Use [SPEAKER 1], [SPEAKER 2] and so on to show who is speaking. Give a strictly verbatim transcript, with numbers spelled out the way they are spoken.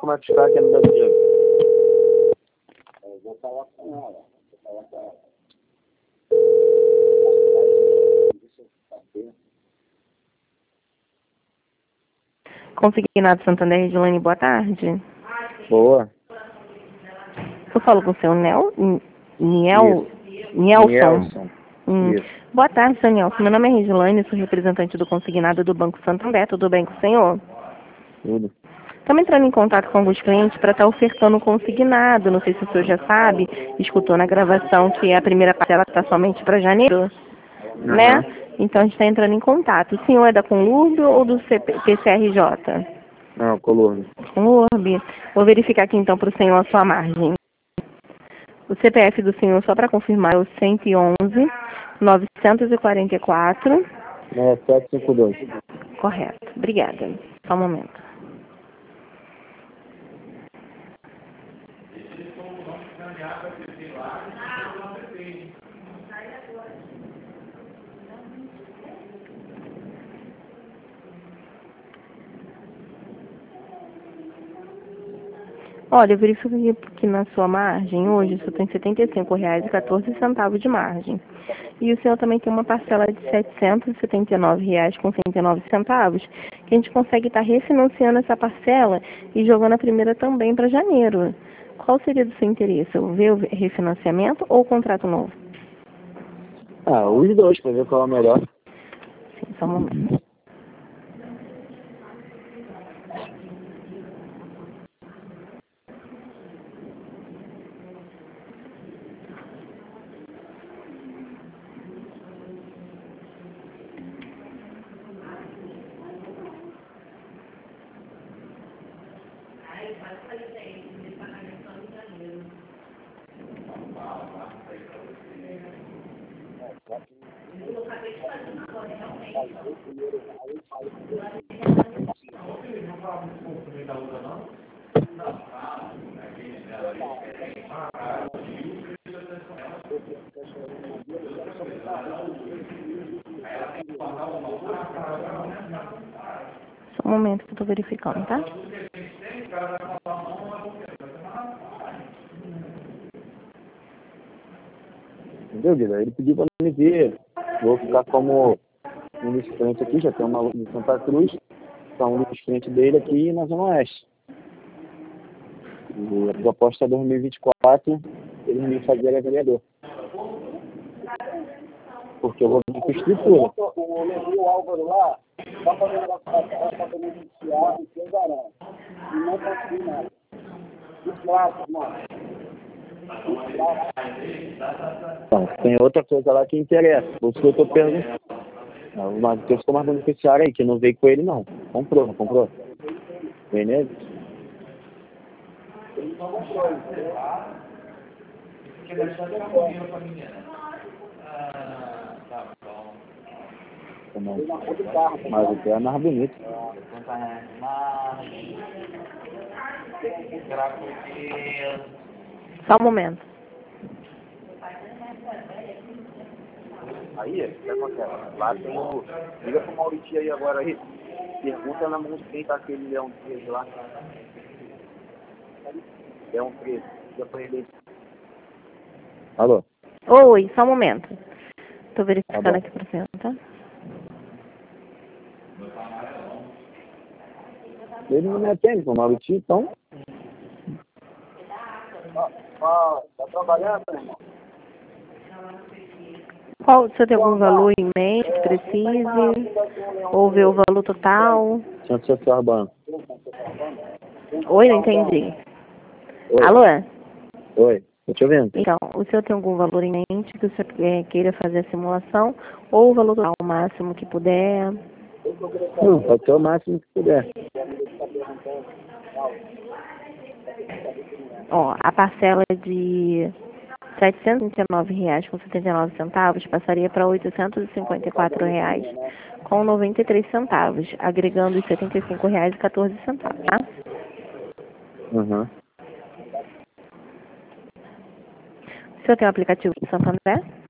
[SPEAKER 1] como é que os caras querem me dar dinheiro.
[SPEAKER 2] Eu vou falar com ela. Vou falar com ela.
[SPEAKER 3] Consignado Santander, Regilane, boa tarde.
[SPEAKER 1] Boa.
[SPEAKER 3] Eu falo com o seu Nel, Niel, Nielson.
[SPEAKER 1] Nielson.
[SPEAKER 3] Hum.
[SPEAKER 1] Isso.
[SPEAKER 3] Boa tarde, seu Nielson. Meu nome é Regilane, sou representante do consignado do Banco Santander. Tudo bem com o senhor?
[SPEAKER 1] Tudo.
[SPEAKER 3] Estamos entrando em contato com alguns clientes para estar ofertando um consignado. Não sei se o senhor já sabe, escutou na gravação que a primeira parcela está somente para janeiro,
[SPEAKER 1] Uhum.
[SPEAKER 3] né? Então a gente está entrando em contato. O senhor é da Conlurb ou do C P C R J?
[SPEAKER 1] Não, Conlurb.
[SPEAKER 3] Conlurb. Vou verificar aqui então para o senhor a sua margem. O C P F do senhor, só para confirmar, é o cento e onze, novecentos e quarenta e quatro.
[SPEAKER 1] É sete cinco dois.
[SPEAKER 3] Correto. Obrigada. Só um momento. Olha, eu verifico que na sua margem hoje você tem setenta e cinco reais e quatorze centavos de margem. E o senhor também tem uma parcela de setecentos e setenta e nove reais com setenta e nove centavos, que a gente consegue estar refinanciando essa parcela e jogando a primeira também para janeiro. Qual seria do seu interesse? O ver o refinanciamento ou o contrato novo?
[SPEAKER 1] Ah, os dois, para ver qual é o melhor.
[SPEAKER 3] Sim, só um momento. Só um momento que eu estou verificando, tá?
[SPEAKER 1] Entendeu, Guilherme? Ele pediu para me ver. Vou ficar como um dos clientes aqui, já tem uma luta de Santa Cruz, está um dos clientes dele aqui na Zona Oeste. E a proposta dois mil e vinte e quatro, ele me fazer a vereador. Porque eu vou vir com estrutura.
[SPEAKER 2] O Levi, o Álvaro lá, só para beneficiar o seu garão. E não conseguir nada. Isso lá, mano.
[SPEAKER 1] Então, tem outra coisa lá que interessa. Por isso que eu estou perguntando. O Matheus ficou mais beneficiário aí, que não veio com ele, não. Comprou, não comprou? Vem nele?
[SPEAKER 2] Ele não comprou, entendeu?
[SPEAKER 4] Porque ele achou que era comigo pra menina. Ah, tá bom.
[SPEAKER 1] Mas o que é mais bonito.
[SPEAKER 4] setenta reais mais. Cracodilo.
[SPEAKER 3] Só um momento.
[SPEAKER 2] Aí, o que acontece? Lá tem o... Liga pro Maurício aí agora aí. Pergunta na mão de quem tá aquele Leão treze lá. Leão treze. Liga pra ele aí.
[SPEAKER 1] Alô?
[SPEAKER 3] Oi, só um momento. Estou verificando
[SPEAKER 1] Tá bom.
[SPEAKER 3] aqui para o senhor, tá?
[SPEAKER 1] Ele não me atende, o Maurício, então.
[SPEAKER 2] Ó, tá trabalhando, irmão?
[SPEAKER 3] Qual, o senhor tem algum valor em mente que precise? Ou ver o valor total?
[SPEAKER 1] Centro Social Urbano.
[SPEAKER 3] Oi, não entendi.
[SPEAKER 1] Oi.
[SPEAKER 3] Alô?
[SPEAKER 1] Oi, tô te ouvindo.
[SPEAKER 3] Então, o senhor tem algum valor em mente que o senhor é, queira fazer a simulação? Ou o valor total, o máximo que puder?
[SPEAKER 1] Não, pode ser o máximo que puder.
[SPEAKER 3] Ó, a parcela de setecentos e trinta e nove reais com setenta e nove centavos passaria para oitocentos e cinquenta e quatro reais com noventa e três centavos, agregando os setenta e cinco reais e quatorze centavos, tá?
[SPEAKER 1] Uhum.
[SPEAKER 3] O senhor tem o aplicativo do Santander?